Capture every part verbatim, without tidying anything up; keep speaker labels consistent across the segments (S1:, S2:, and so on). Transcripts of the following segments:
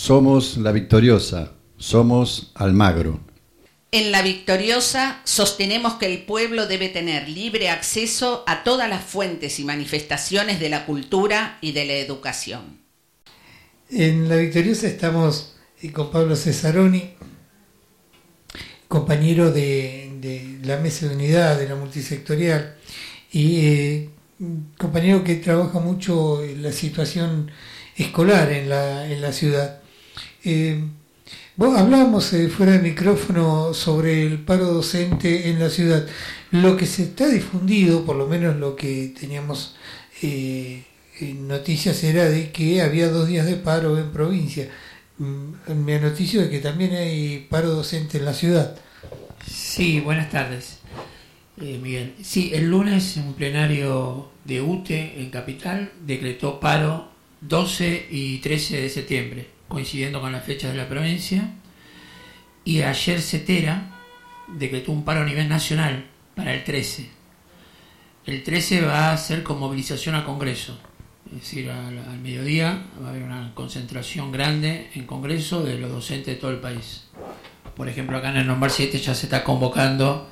S1: Somos La Victoriosa, somos Almagro.
S2: En La Victoriosa sostenemos que el pueblo debe tener libre acceso a todas las fuentes y manifestaciones de la cultura y de la educación.
S3: En La Victoriosa estamos con Pablo Cesaroni, compañero de, de la Mesa de Unidad de la Multisectorial y eh, compañero que trabaja mucho en la situación escolar en la, en la ciudad. Eh, bueno, hablábamos eh, fuera del micrófono sobre el paro docente en la ciudad. Lo que se está difundido, por lo menos lo que teníamos eh, en noticias, era de que había dos días de paro en provincia. Me noticio de que también hay paro docente en la ciudad.
S4: Sí, buenas tardes, eh, Miguel. Sí, el lunes un plenario de U T E en Capital decretó paro doce y trece de septiembre, coincidiendo con las fechas de la provincia, y ayer CETERA decretó un paro a nivel nacional para el trece. El trece va a ser con movilización a Congreso, es decir, al, al mediodía va a haber una concentración grande en Congreso de los docentes de todo el país. Por ejemplo, acá en el Lombard siete ya se está convocando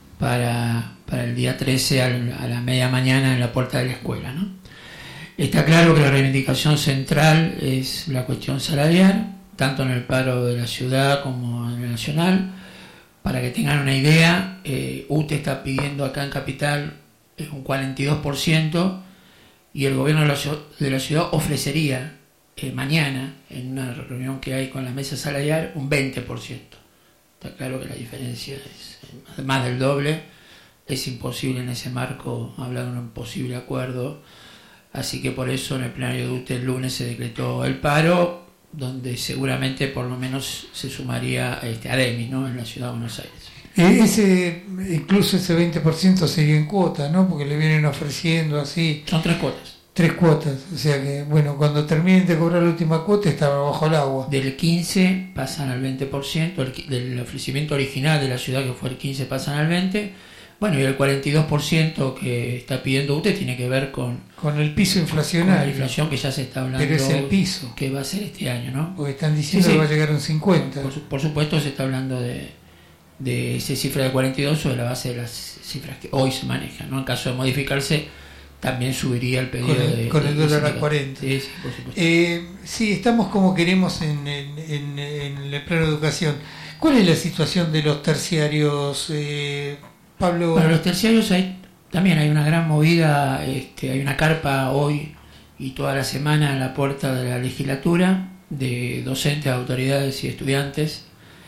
S4: para, para el día trece al, a la media mañana en la puerta de la escuela, ¿no? Está claro que la reivindicación central es la cuestión salarial, tanto en el paro de la ciudad como en el nacional. Para que tengan una idea, eh, U T E está pidiendo acá en Capital eh, un cuarenta y dos por ciento y el gobierno de la, de la ciudad ofrecería eh, mañana, en una reunión que hay con la mesa salarial, un veinte por ciento. Está claro que la diferencia es más del doble. Es imposible en ese marco hablar de un posible acuerdo. Así que por eso en el plenario de U T E el lunes se decretó el paro, donde seguramente por lo menos se sumaría este, ADEMIS, ¿no?, en la ciudad de Buenos Aires.
S3: Eh, ese, incluso ese veinte por ciento sería en cuotas, ¿no? Porque le vienen ofreciendo así.
S4: Son tres cuotas.
S3: Tres cuotas, o sea que, bueno, cuando terminen de cobrar la última cuota estaba bajo el agua.
S4: Del quince pasan al veinte por ciento, el, del ofrecimiento original de la ciudad, que fue el quince, pasan al veinte por ciento. Bueno, y el cuarenta y dos por ciento que está pidiendo U T E tiene que ver con...
S3: Con el piso inflacionario.
S4: Con la inflación que ya se está hablando.
S3: Pero es el piso.
S4: Que va a ser este año, ¿no?
S3: Porque están diciendo sí, sí. que va a llegar a un cincuenta.
S4: Por, por supuesto se está hablando de, de esa cifra de cuarenta y dos sobre la base de las cifras que hoy se manejan, ¿no? En caso de modificarse, también subiría el pedido
S3: con el,
S4: de...
S3: Con
S4: de,
S3: el
S4: de
S3: dólar a cuarenta.
S4: Sí, sí, por supuesto.
S3: Eh, sí, estamos como queremos en, en, en, en el plano de educación. ¿Cuál es la situación de los terciarios, eh, Pablo?
S4: Para los terciarios hay, también hay una gran movida, este, hay una carpa hoy y toda la semana en la puerta de la legislatura de docentes, autoridades y estudiantes.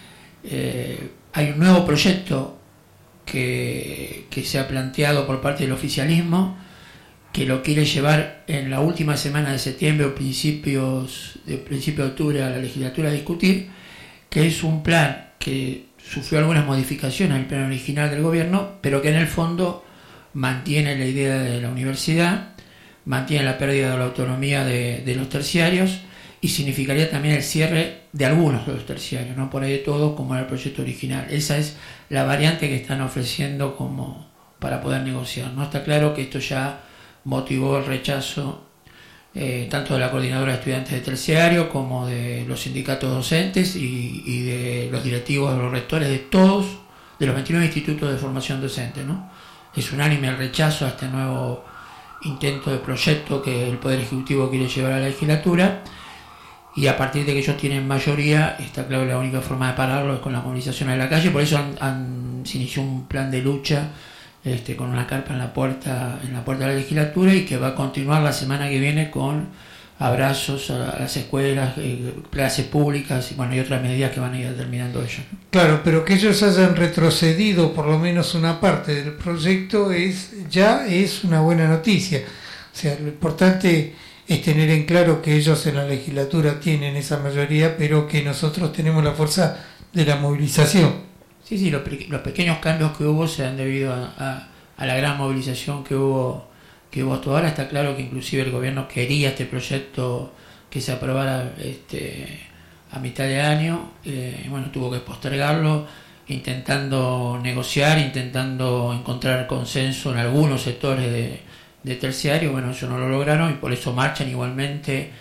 S4: Eh, hay un nuevo proyecto que, que se ha planteado por parte del oficialismo, que lo quiere llevar en la última semana de septiembre o principios de principio de octubre a la legislatura a discutir, que es un plan que sufrió algunas modificaciones en el plan original del gobierno, pero que en el fondo mantiene la idea de la universidad, mantiene la pérdida de la autonomía de, de los terciarios y significaría también el cierre de algunos de los terciarios, no por ahí de todos como era el proyecto original. Esa es la variante que están ofreciendo como para poder negociar, ¿no? Está claro que esto ya motivó el rechazo eh, tanto de la coordinadora de estudiantes de terciario como de los sindicatos docentes y, y de los directivos, de los rectores de todos, de los veintinueve institutos de formación docente, ¿no? Es unánime el rechazo a este nuevo intento de proyecto que el Poder Ejecutivo quiere llevar a la legislatura, y a partir de que ellos tienen mayoría, está claro que la única forma de pararlo es con la movilización en la calle. Por eso han, han, se inició un plan de lucha Este, con una carpa en la puerta en la puerta de la legislatura, y que va a continuar la semana que viene con abrazos a, a las escuelas, eh, clases públicas y bueno y otras medidas que van a ir determinando ellos, ¿no?
S3: Claro, pero que ellos hayan retrocedido por lo menos una parte del proyecto es ya es una buena noticia. O sea, lo importante es tener en claro que ellos en la legislatura tienen esa mayoría, pero que nosotros tenemos la fuerza de la movilización.
S4: Sí, sí, los, los pequeños cambios que hubo se han debido a, a, a la gran movilización que hubo que hubo hasta ahora. Está claro que inclusive el gobierno quería este proyecto que se aprobara este, a mitad de año, eh, y bueno, tuvo que postergarlo, intentando negociar, intentando encontrar consenso en algunos sectores de, de terciario. Bueno, eso no lo lograron y por eso marchan igualmente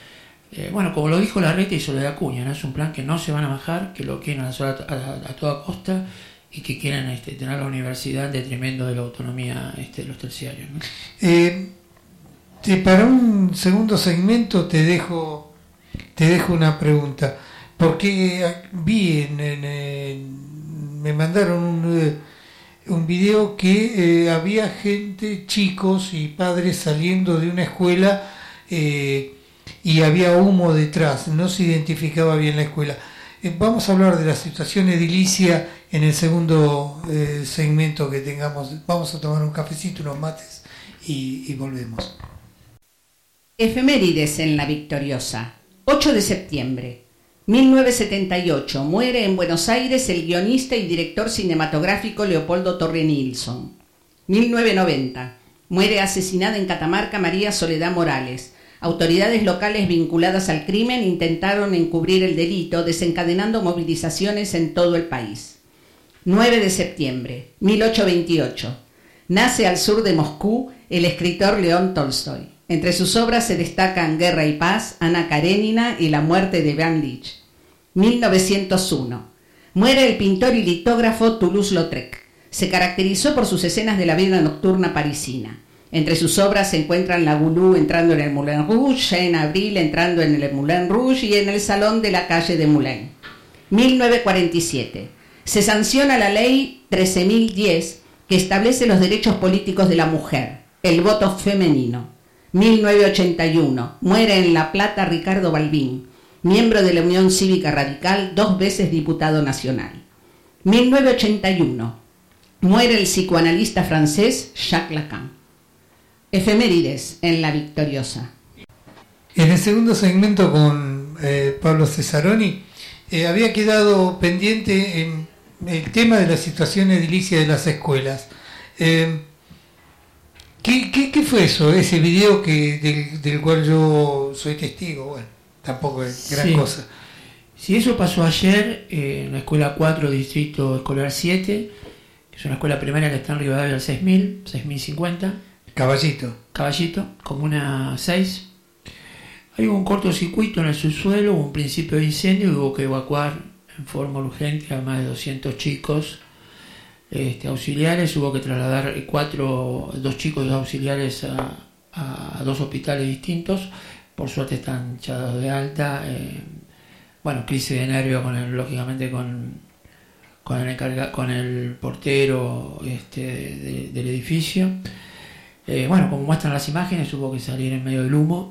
S4: Eh, bueno, como lo dijo Larreta y Soledad Acuña, ¿no? Es un plan que no se van a bajar, que lo quieren hacer a, a, a toda costa y que quieren este, tener la universidad en detrimento de la autonomía este, de los terciarios, ¿no?
S3: Eh, te, para un segundo segmento te dejo, te dejo una pregunta, porque vi, en, en, en, me mandaron un, un video que eh, había gente, chicos y padres saliendo de una escuela eh, y había humo detrás, no se identificaba bien la escuela. Eh, vamos a hablar de la situación edilicia en el segundo eh, segmento que tengamos. Vamos a tomar un cafecito, unos mates y, y volvemos.
S2: Efemérides en La Victoriosa. ocho de septiembre. mil novecientos setenta y ocho. Muere en Buenos Aires el guionista y director cinematográfico Leopoldo Torre Nilsson. mil novecientos noventa. Muere asesinada en Catamarca María Soledad Morales. Autoridades locales vinculadas al crimen intentaron encubrir el delito, desencadenando movilizaciones en todo el país. nueve de septiembre. mil ochocientos veintiocho. Nace al sur de Moscú el escritor León Tolstoy. Entre sus obras se destacan Guerra y Paz, Ana Karenina y La muerte de Van Lich. mil novecientos uno. Muere el pintor y litógrafo Toulouse-Lautrec. Se caracterizó por sus escenas de la vida nocturna parisina. Entre sus obras se encuentran La Goulou entrando en el Moulin Rouge, en Abril entrando en el Moulin Rouge y en el Salón de la calle de Moulin. mil novecientos cuarenta y siete. Se sanciona la ley trece mil diez que establece los derechos políticos de la mujer, el voto femenino. mil novecientos ochenta y uno. Muere en La Plata Ricardo Balbín, miembro de la Unión Cívica Radical, dos veces diputado nacional. mil novecientos ochenta y uno. Muere el psicoanalista francés Jacques Lacan. Efemérides en La Victoriosa.
S3: En el segundo segmento con eh, Pablo Cesaroni eh, había quedado pendiente en el tema de la situación edilicia de las escuelas. Eh, ¿qué, qué, ¿Qué fue eso? Ese video que del, del cual yo soy testigo. Bueno, tampoco es gran
S4: sí.
S3: cosa.
S4: Sí, eso pasó ayer eh, en la escuela cuatro, distrito escolar siete, que es una escuela primaria que está en Rivadavia al seis mil, seis mil cincuenta.
S3: Caballito.
S4: Caballito, comuna seis. Hay un cortocircuito en el subsuelo, hubo un principio de incendio y hubo que evacuar en forma urgente a más de doscientos chicos este, auxiliares. Hubo que trasladar cuatro, dos chicos dos auxiliares a, a dos hospitales distintos. Por suerte están echados de alta. Eh, bueno, crisis de nervios con el, lógicamente con, con, el, encarga, con el portero este, de, del edificio. Eh, bueno, como muestran las imágenes, hubo que salir en medio del humo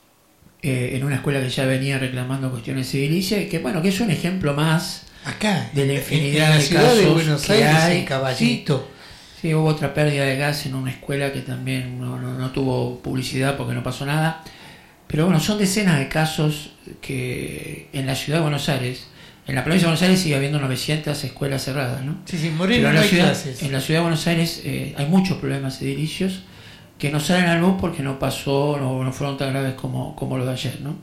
S4: eh, en una escuela que ya venía reclamando cuestiones edilicias y que, bueno, que es un ejemplo más
S3: acá,
S4: de la infinidad
S3: en la
S4: de
S3: ciudad
S4: casos
S3: de Buenos Aires,
S4: que hay.
S3: en Caballito.
S4: Sí, sí, hubo otra pérdida de gas en una escuela que también no, no, no tuvo publicidad porque no pasó nada. Pero bueno, son decenas de casos que en la ciudad de Buenos Aires, en la provincia de Buenos Aires sigue habiendo novecientas escuelas cerradas, ¿no?
S3: Sí, sí, Moreno
S4: Pero en
S3: no
S4: la
S3: hay
S4: ciudad,
S3: clases.
S4: en la ciudad de Buenos Aires eh, hay muchos problemas edilicios que no salen a luz porque no pasó, no, no fueron tan graves como, como lo de ayer, ¿no?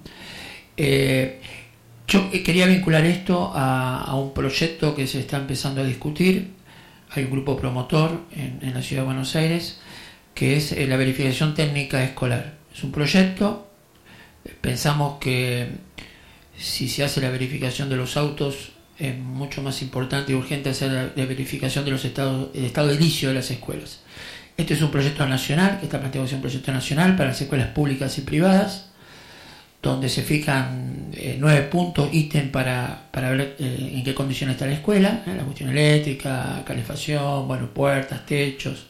S4: Eh, yo quería vincular esto a, a un proyecto que se está empezando a discutir. Hay un grupo promotor en, en la ciudad de Buenos Aires que es eh, la verificación técnica escolar. Es un proyecto, pensamos que si se hace la verificación de los autos es mucho más importante y urgente hacer la, la verificación de los estados, el estado edilicio de las escuelas. Este es un proyecto nacional, que está planteado como un proyecto nacional para las escuelas públicas y privadas, donde se fijan eh, nueve puntos, ítem para, para ver eh, en qué condiciones está la escuela, ¿eh? La cuestión eléctrica, calefacción, bueno, puertas, techos,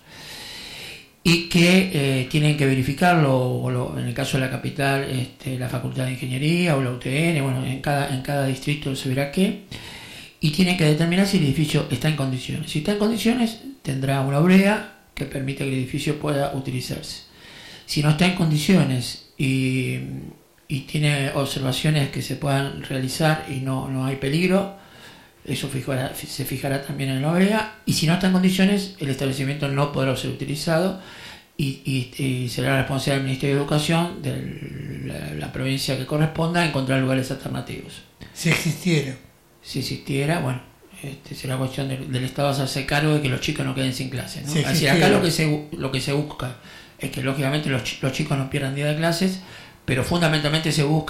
S4: y que eh, tienen que verificarlo, o lo, en el caso de la capital, este, la Facultad de Ingeniería o la U T N, bueno, en cada, en cada distrito se verá qué, y tienen que determinar si el edificio está en condiciones. Si está en condiciones, tendrá una brea que permite que el edificio pueda utilizarse. Si no está en condiciones y, y tiene observaciones que se puedan realizar y no, no hay peligro, eso fijará, se fijará también en la brea, y si no está en condiciones, el establecimiento no podrá ser utilizado y, y, y será responsabilidad del Ministerio de Educación, de la, la provincia que corresponda, encontrar lugares alternativos.
S3: Si existiera.
S4: Si existiera, bueno, Este, será cuestión de, del Estado hacerse cargo de que los chicos no queden sin clases, ¿no?
S3: Sí,
S4: Así,
S3: sí,
S4: acá
S3: sí.
S4: lo que se lo que se busca es que lógicamente los, los chicos no pierdan día de clases, pero fundamentalmente se buscan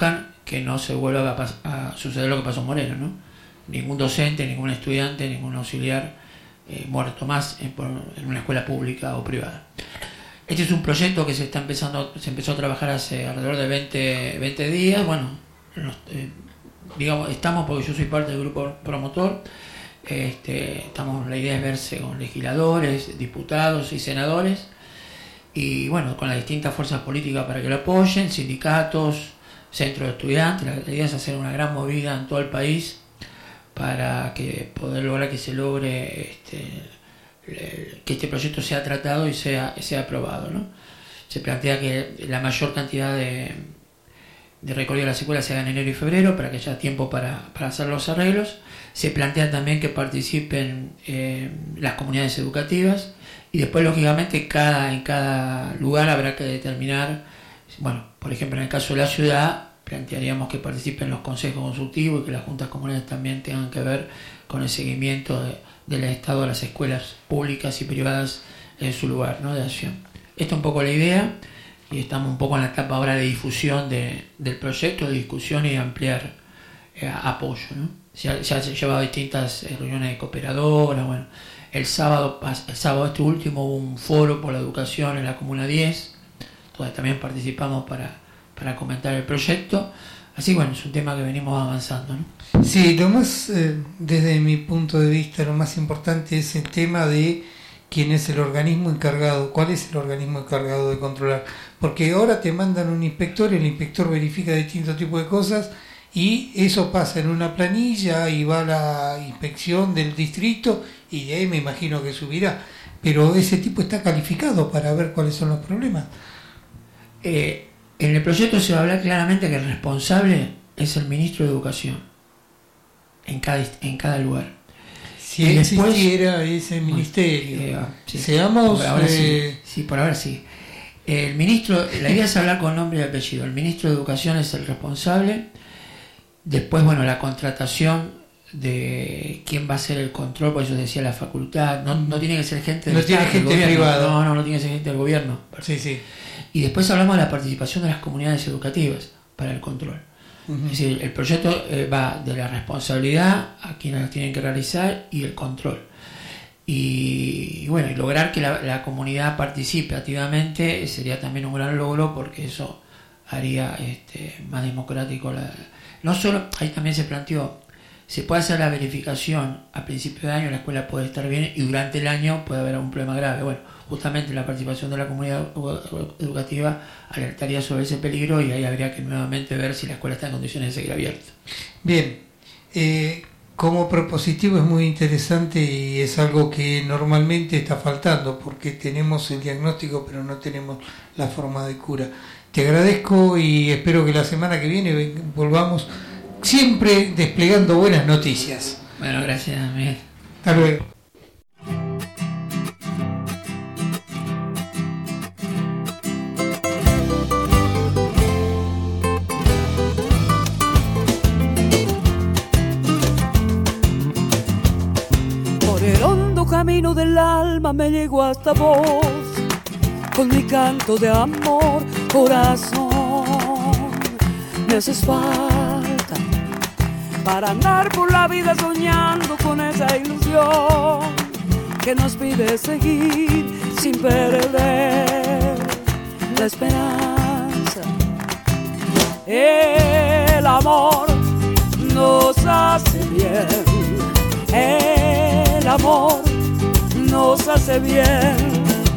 S4: que no se vuelva a, pas- a suceder lo que pasó en Moreno, ¿no? Ningún docente, ningún estudiante, ningún auxiliar eh, muerto más en, por, en una escuela pública o privada. Este es un proyecto que se está empezando, se empezó a trabajar hace alrededor de veinte, veinte días. Bueno, nos, eh, digamos, estamos, porque yo soy parte del grupo promotor, este, estamos, la idea es verse con legisladores, diputados y senadores, y bueno, con las distintas fuerzas políticas para que lo apoyen, sindicatos, centros de estudiantes. La idea es hacer una gran movida en todo el país para que poder lograr que se logre este, que este proyecto sea tratado y sea, sea aprobado, ¿no? Se plantea que la mayor cantidad de, de recorrido de la escuela se haga en enero y febrero para que haya tiempo para, para hacer los arreglos. Se plantea también que participen eh, las comunidades educativas, y después lógicamente cada, en cada lugar habrá que determinar, bueno, por ejemplo en el caso de la ciudad plantearíamos que participen los consejos consultivos y que las juntas comunales también tengan que ver con el seguimiento de, del estado de las escuelas públicas y privadas en su lugar, ¿no?, de acción. Esta es un poco la idea, y estamos un poco en la etapa ahora de difusión de, del proyecto, de discusión y de ampliar eh, apoyo, ¿no? Ya, ya se han llevado distintas eh, reuniones de cooperadoras. Bueno, el sábado, el sábado este último hubo un foro por la educación en la Comuna diez, donde también participamos para, para comentar el proyecto. Así que bueno, es un tema que venimos avanzando, ¿no?
S3: Sí, lo más, eh, desde mi punto de vista, lo más importante es el tema de quién es el organismo encargado, cuál es el organismo encargado de controlar. Porque ahora te mandan un inspector, el inspector verifica distintos tipos de cosas, y eso pasa en una planilla y va a la inspección del distrito y de ahí me imagino que subirá. Pero ese tipo está calificado para ver cuáles son los problemas.
S4: Eh, en el proyecto se va a hablar claramente que el responsable es el ministro de Educación en cada, en cada lugar.
S3: Si
S4: y después,
S3: existiera ese ministerio,
S4: eh, sí,
S3: seamos...
S4: por ahora
S3: eh...
S4: sí, sí, por ahora sí. El ministro, la idea es hablar con nombre y apellido. El ministro de Educación es el responsable. Después, bueno, la contratación de quién va a hacer el control, por eso decía la facultad, no, no tiene que ser gente del
S3: no tiene
S4: Estado,
S3: gente privada.
S4: No, no, no tiene que ser gente del gobierno.
S3: Sí, sí.
S4: Y después hablamos de la participación de las comunidades educativas para el control. Uh-huh. Es decir, el proyecto eh, va de la responsabilidad a quienes lo tienen que realizar y el control. Y, y bueno, y lograr que la, la comunidad participe activamente sería también un gran logro, porque eso haría este, más democrático la... No solo, ahí también se planteó, se puede hacer la verificación a principio de año, la escuela puede estar bien, y durante el año puede haber algún problema grave. Bueno, justamente la participación de la comunidad educativa alertaría sobre ese peligro, y ahí habría que nuevamente ver si la escuela está en condiciones de seguir abierta.
S3: Bien, eh, como propositivo es muy interesante y es algo que normalmente está faltando, porque tenemos el diagnóstico pero no tenemos la forma de cura. Te agradezco y espero que la semana que viene volvamos siempre desplegando buenas noticias.
S4: Bueno, gracias, Miguel.
S3: Hasta luego.
S5: Por el hondo camino del alma me llegó hasta vos, con mi canto de amor, corazón. Me haces falta para andar por la vida soñando con esa ilusión que nos pide seguir sin perder la esperanza. El amor nos hace bien, el amor nos hace bien.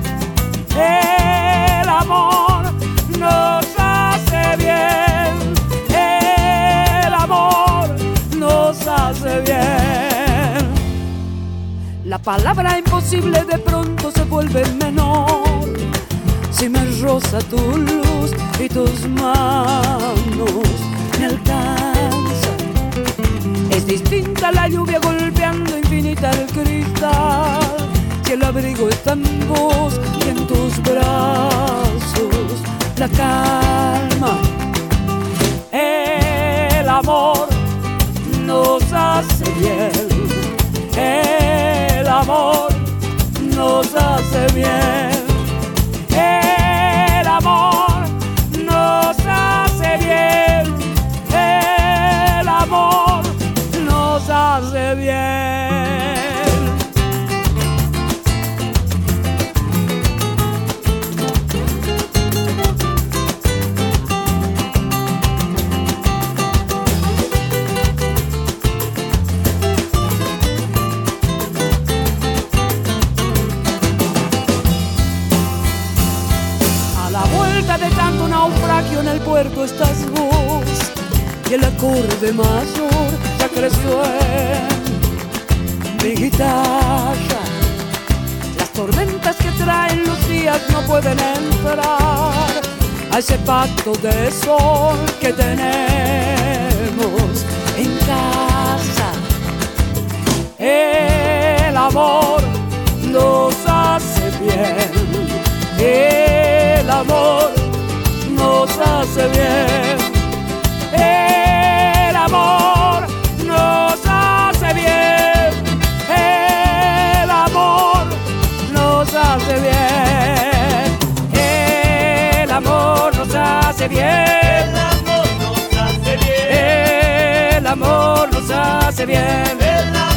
S5: El amor nos hace bien, el amor nos hace bien. La palabra imposible de pronto se vuelve menor si me roza tu luz y tus manos me alcanzan. Es distinta la lluvia golpeando infinita el cristal, si el abrigo está en vos y en tus brazos la calma. El amor nos hace bien, el amor nos hace bien, el amor nos hace bien, hace bien. De tanto naufragio en el puerto estás vos, y el acorde mayor ya creció en mi guitarra. Las tormentas que traen los días no pueden entrar a ese pacto de sol que tenemos en casa. El amor nos hace bien, el amor nos hace bien, el amor nos hace bien, el amor nos hace bien, el amor nos hace bien, el amor nos hace bien, el amor nos hace bien.